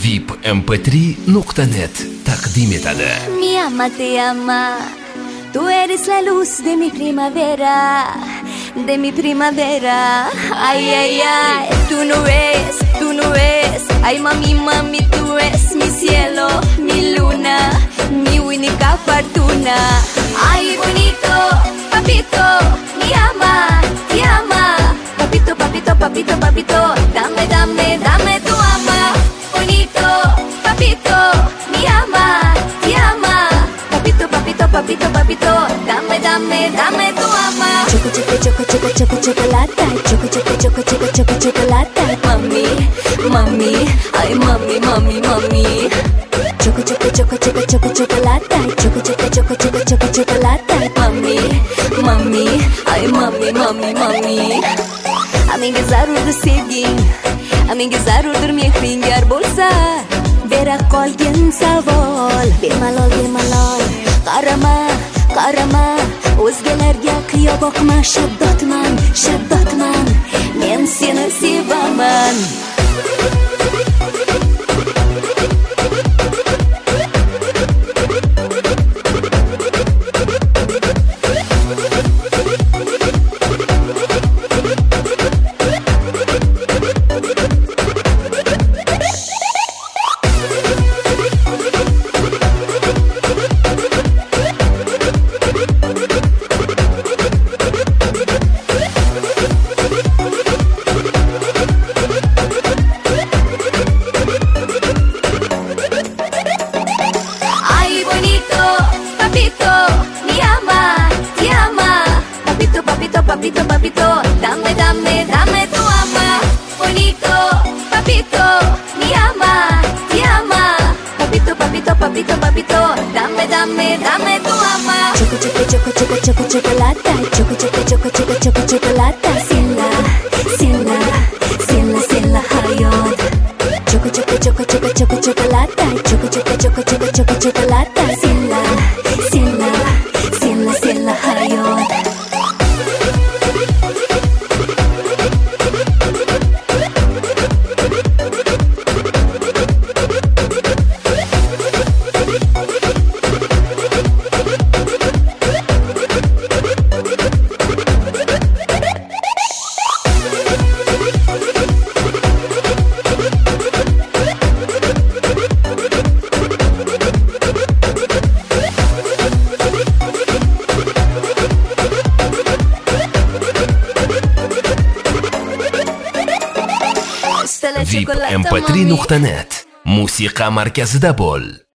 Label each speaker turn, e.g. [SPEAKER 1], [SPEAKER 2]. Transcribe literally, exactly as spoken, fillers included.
[SPEAKER 1] vip m p три nuqta net taqdim etadi.
[SPEAKER 2] Mi ama te ama, tú eres la luz de mi primavera, de mi primavera. Ay, ay, ay, tú no ves, tú no ves. Ay, mami, mami, tú eres mi cielo, mi luna, mi única fortuna. Ay, bonito, papito, mi ama, te ama. Papito, papito, papito, papito, dame, dame, dame tu ama. Bonito, papito, mi ama, te ama. Papito, papito, papito, papito, dame, dame, dame tu ama. Choco, choco, choco, choco, choco, chocolate. Choco, choco, choco, choco, choco, chocolate. Mami, mami, ay, mami, mami, mami. Choco, choco, choco, choco, choco, chocolate. Choco, choco, choco, choco, choco, chocolate. Mami, mami, ay, mami, mami, mami. Amiga zarurdir sevging, amiga zarurdir mehring gar bo'lsa, bera qolgin savol. Bemalol, bemalol, qarama, qarama, o'zgalarga qiyo boqma. Shaddodman, shaddodman, men seni sevaman. Papito, papito, dame, dame, dame tu ama. Bonito, papito, mi ama, te ama. Papito, papito, papito, papito, dame, dame, dame tu ama. Choco, choco, choco, choco, choco, chocolate. Choco, choco, choco, choco, choco, chocolate. Silla, silla, silla, silla, hayot. Choco, choco, choco, choco, choco, chocolate. Choco, choco, choco, choco, choco, chocolate. Silla, silla, silla, silla, hayot.
[SPEAKER 1] vip m p три nuqta net musiqa markazida bo'l.